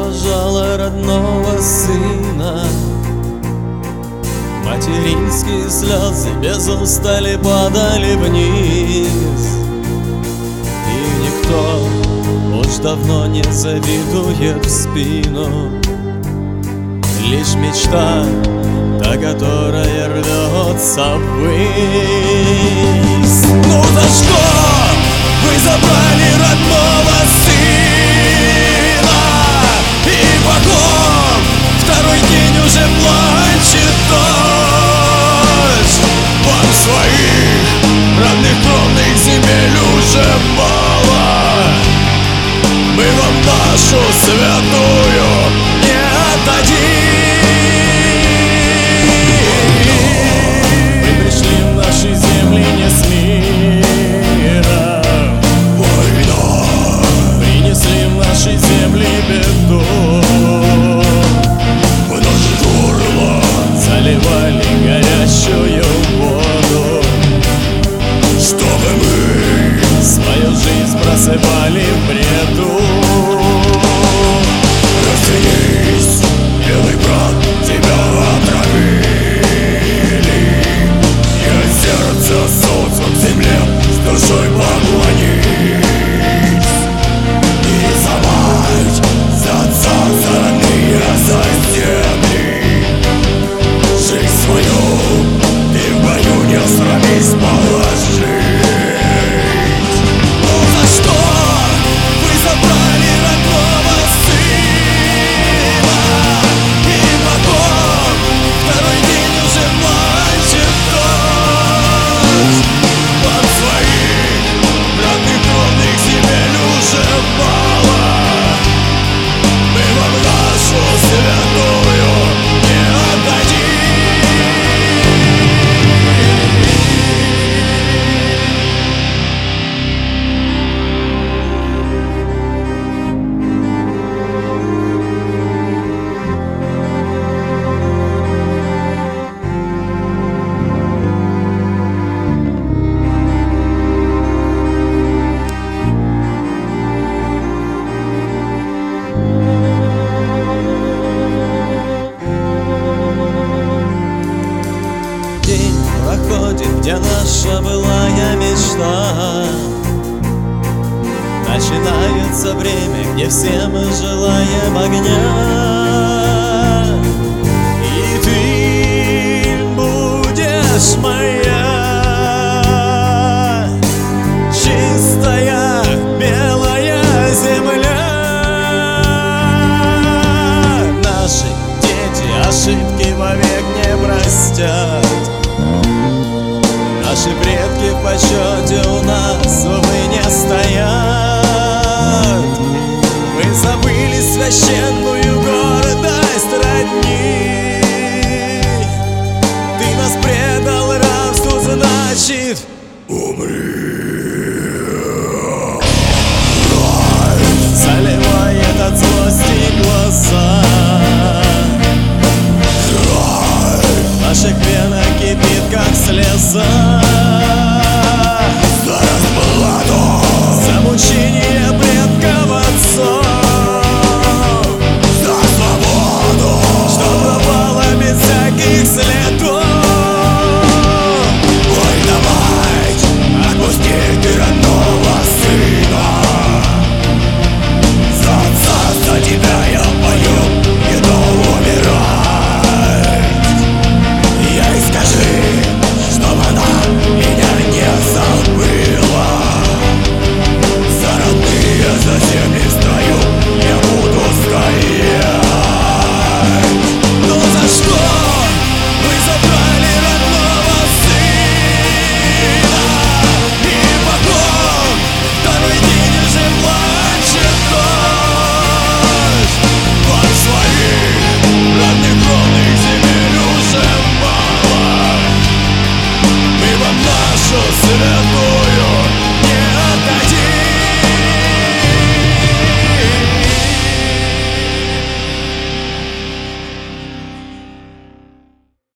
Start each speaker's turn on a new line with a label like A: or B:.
A: провожала родного сына. Материнские слезы без устали падали вниз, и никто уж давно не завидует в спину. Лишь мечта, та, которая рвется ввысь. Ну за что вы забрали родного сына? И потом второй день уже плачет дождь. Вам своих родных кровных земель уже мало. Мы вам нашу святую не отдадим. Мы пришли в наши земли не с миром. Война! Принесли в наши земли беду. В наши горла заливали горячую воду, чтобы мы свою жизнь просыпали в бреду. Разделись, белый брат, тебя отравили. Я сердце солнцу к земле с душой поклонись. И за мать, за отца, за родные, за земли. Жизнь свою ты в бою не срамись положить. Ну за что вы забрали родного сына? И потом второй день уже плачет дождь. Вам своих родных кровных земель уже мало. Мы вам нашу святую не отдадим. День проходит, где наша былая мечта. Начинается время, где все мы желаем огня. И ты будешь моя, чистая белая земля. Наши дети ошибки вовек не простят. Наши предки в почете у нас, увы, не стоят. Мы забыли священный